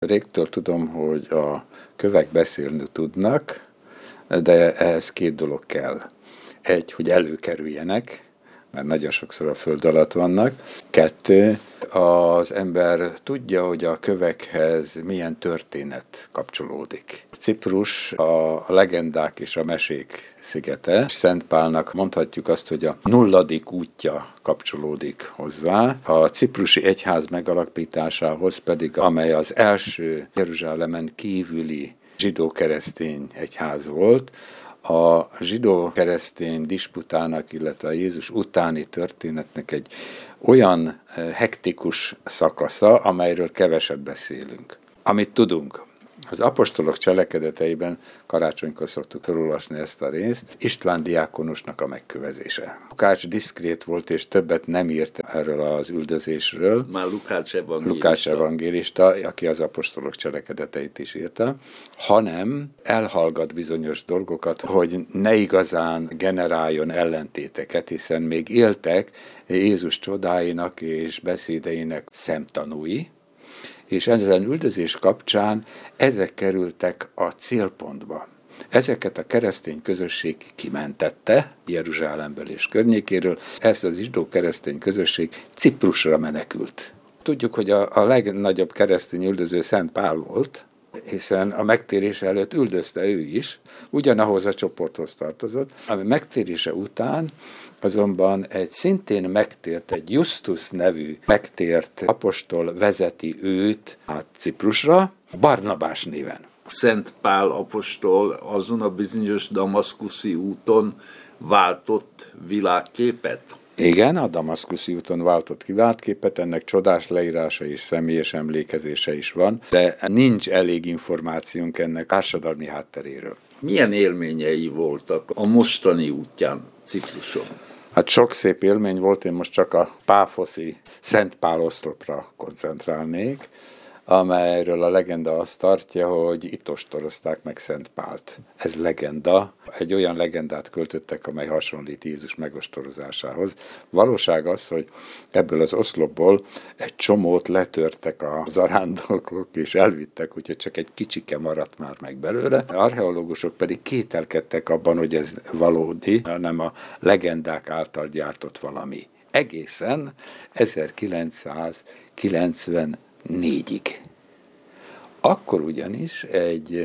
Régtől tudom, hogy a kövek beszélni tudnak, de ehhez két dolog kell. Egy, hogy előkerüljenek, mert nagyon sokszor a föld alatt vannak. Kettő, az ember tudja, hogy a kövekhez milyen történet kapcsolódik. Ciprus a legendák és a mesék szigete. Szent Pálnak mondhatjuk azt, hogy a nulladik útja kapcsolódik hozzá. A ciprusi egyház megalapításához pedig, amely az első Jeruzsálemen kívüli zsidó-keresztény egyház volt, a zsidó-keresztény disputának, illetve a Jézus utáni történetnek egy olyan hektikus szakasza, amelyről keveset beszélünk. Amit tudunk, az apostolok cselekedeteiben, karácsonykor szoktuk felolvasni ezt a részt, István diákonusnak a megkövezése. Lukács diszkrét volt, és többet nem írt erről az üldözésről. Már Lukács evangélista, aki az apostolok cselekedeteit is írta, hanem elhallgat bizonyos dolgokat, hogy ne igazán generáljon ellentéteket, hiszen még éltek Jézus csodáinak és beszédeinek szemtanúi, és ezen üldözés kapcsán ezek kerültek a célpontba. Ezeket a keresztény közösség kimentette Jeruzsálemből és környékéről, ez az zsidó-keresztény közösség Ciprusra menekült. Tudjuk, hogy a legnagyobb keresztény üldöző Szent Pál volt, hiszen a megtérése előtt üldözte ő is, ugyanahoz a csoporthoz tartozott, ami megtérése után azonban egy szintén megtért, egy Justus nevű megtért apostol vezeti őt Ciprusra, Barnabás néven. Szent Pál apostol azon a bizonyos damaszkuszi úton váltott világképet? Igen, a damaszkuszi úton váltott ki váltképet, ennek csodás leírása és személyes emlékezése is van, de nincs elég információnk ennek társadalmi hátteréről. Milyen élményei voltak a mostani útján Cipruson? Hát sok szép élmény volt, én most csak a páfoszi Szent Pál oszlopra koncentrálnék, amelyről a legenda azt tartja, hogy itt ostorozták meg Szent Pált. Ez legenda, egy olyan legendát költöttek, amely hasonlít Jézus megostorozásához. Valóság az, hogy ebből az oszlopból egy csomót letörtek a zarándokok és elvittek, úgyhogy csak egy kicsike maradt már meg belőle. Archeológusok pedig kételkedtek abban, hogy ez valódi, hanem a legendák által gyártott valami. Egészen 1994-ig. Akkor ugyanis egy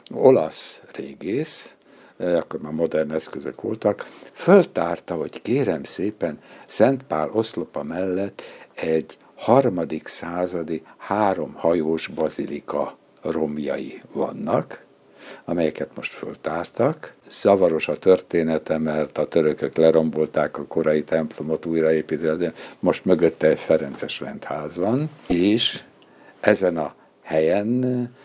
olasz régész, akkor már modern eszközök voltak, föltárta, hogy kérem szépen, Szent Pál oszlopa mellett egy 3. századi 3 hajós bazilika romjai vannak, amelyeket most föltártak. Zavaros a története, mert a törökök lerombolták a korai templomot, újraépíteni, most mögötte egy ferences rendház van, és ezen a helyen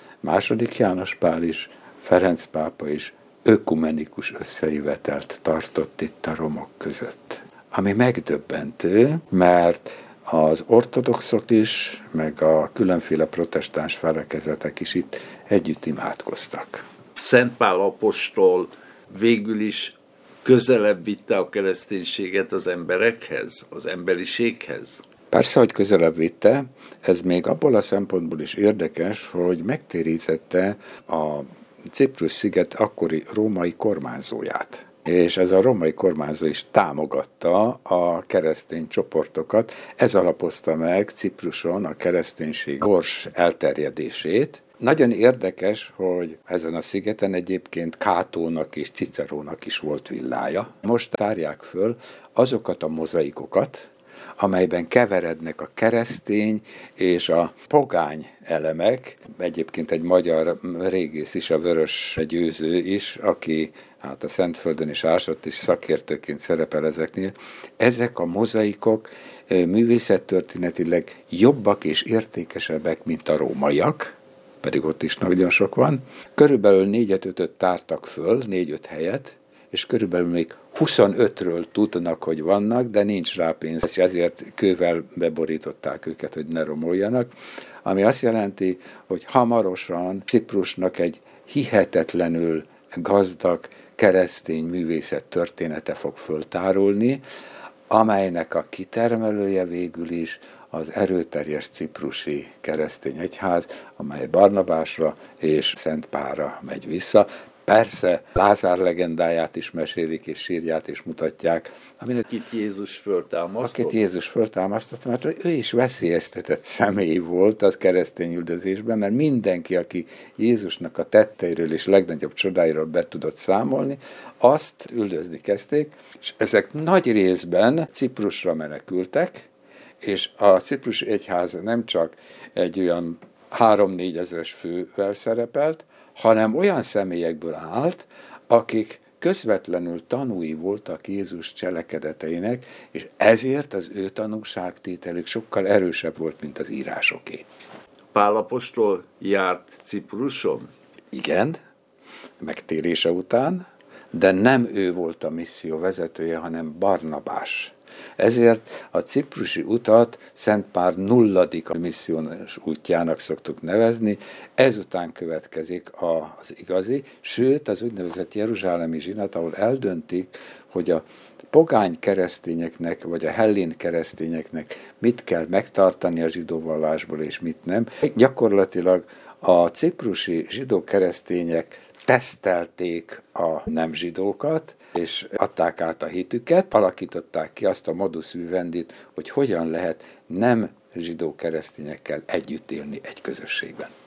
II. János Pál is, Ferenc pápa is ökumenikus összejövetelt tartott itt a romok között. Ami megdöbbentő, mert az ortodoxok is, meg a különféle protestáns felekezetek is itt együtt imádkoztak. Szent Pál apostol végül is közelebb vitte a kereszténységet az emberekhez, az emberiséghez? Persze, hogy közelebb vitte, ez még abból a szempontból is érdekes, hogy megtérítette a Ciprus-sziget akkori római kormányzóját. És ez a római kormányzó is támogatta a keresztény csoportokat. Ez alapozta meg Cipruson a kereszténység gyors elterjedését. Nagyon érdekes, hogy ezen a szigeten egyébként Kátónak és Cicerónak is volt villája. Most tárják föl azokat a mozaikokat, amelyben keverednek a keresztény és a pogány elemek. Egyébként egy magyar régész is, a Vörös Győző is, aki a Szentföldön is ásott, és szakértőként szerepel ezeknél. Ezek a mozaikok művészettörténetileg jobbak és értékesebbek, mint a rómaiak, pedig ott is nagyon sok van. Körülbelül 4-5-öt tártak föl, 4-5 helyet, és körülbelül még 25-ről tudnak, hogy vannak, de nincs rá pénz, és ezért kővel beborították őket, hogy ne romoljanak, ami azt jelenti, hogy hamarosan Ciprusnak egy hihetetlenül gazdag keresztény művészet története fog föltárulni, amelynek a kitermelője végül is az erőterjes ciprusi keresztény egyház, amely Barnabásra és Szent Pálra megy vissza. Persze Lázár legendáját is mesélik, és sírját is mutatják. Akit Jézus föltámasztott. Akit Jézus föltámasztott, mert ő is veszélyeztetett személy volt az keresztény üldözésben, mert mindenki, aki Jézusnak a tetteiről és legnagyobb csodáiról be tudott számolni, azt üldözni kezdték, és ezek nagy részben Ciprusra menekültek, és a ciprusi egyház nem csak egy olyan 3-4 ezeres fővel szerepelt, hanem olyan személyekből állt, akik közvetlenül tanúi voltak Jézus cselekedeteinek, és ezért az ő tanúságtételük sokkal erősebb volt, mint az írásoké. Pál apostol járt Cipruson? Igen, megtérése után, de nem ő volt a misszió vezetője, hanem Barnabás. Ezért a ciprusi utat Szent Pál 0. missziós útjának szoktuk nevezni, ezután következik az igazi, sőt az úgynevezett jeruzsálemi zsinat, ahol eldöntik, hogy a pogány keresztényeknek, vagy a hellén keresztényeknek mit kell megtartani a zsidó vallásból, és mit nem. Gyakorlatilag a ciprusi zsidó keresztények tesztelték a nem zsidókat, és adták át a hitüket, alakították ki azt a modus vivendit, hogy hogyan lehet nem zsidó keresztényekkel együtt élni egy közösségben.